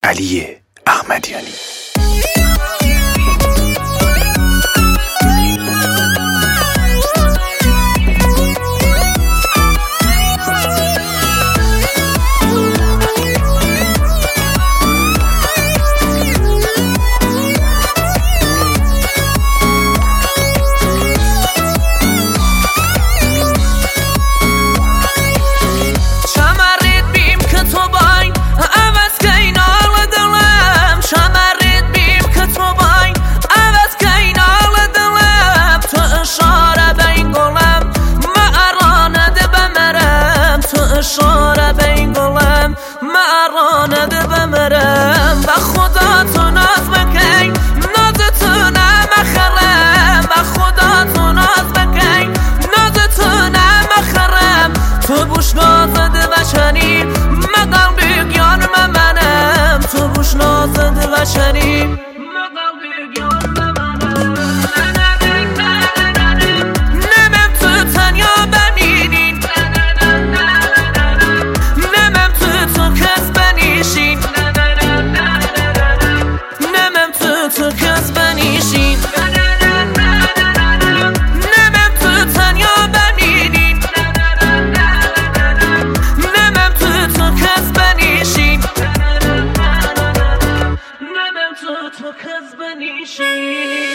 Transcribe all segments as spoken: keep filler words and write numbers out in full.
علی احمدیانی. شاره بین گلم مرانه ده بمرم با خدا تو ناز بکن ناز تو نمخرم با خدا تو ناز بکن ناز تو نمخرم تو بوش نازده و شنی مقل بیگیان منم تو بوش نازده و شنی مقل بیگیان منم نمم تو تنیا بمینین تو کس بنیشین نمم تو تنیا بمینین نمم تو تو کس بنیشین نمم تو تو کس بنیشین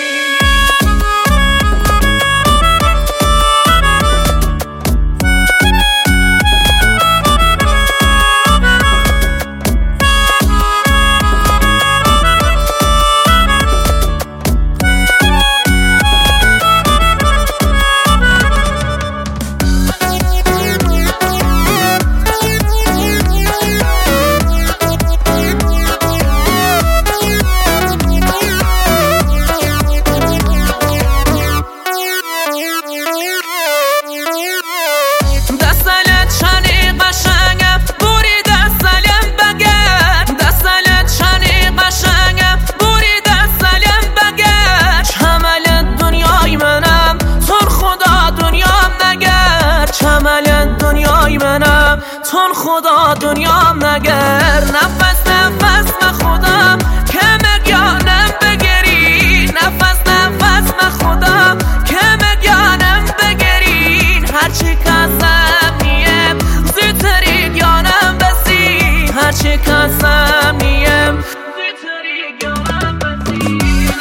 تون خدا دنیام نگر نفس نفس من خودم که مگیانم بگرین نفس نفس من خودم که مگیانم بگرین هرچی کسم نیم زیتری گیانم بسی هرچی کسم نیم زیتری گیانم بسی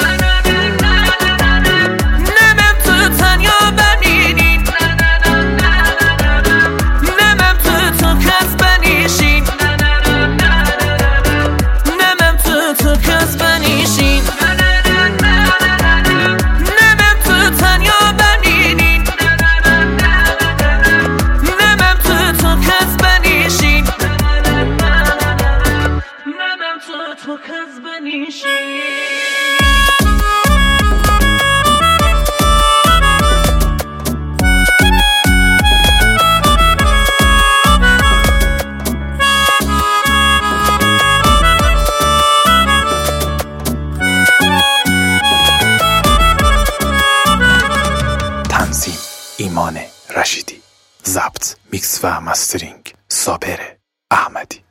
نمم تو تنیا بمینین تو کس بنیشین نمم تو تنیا بمینین نمم تو تو کس بنیشین نمم تو تو کس بنیشین ایمان رشیدی، ضبط، میکس و مسترینگ صابر احمدی.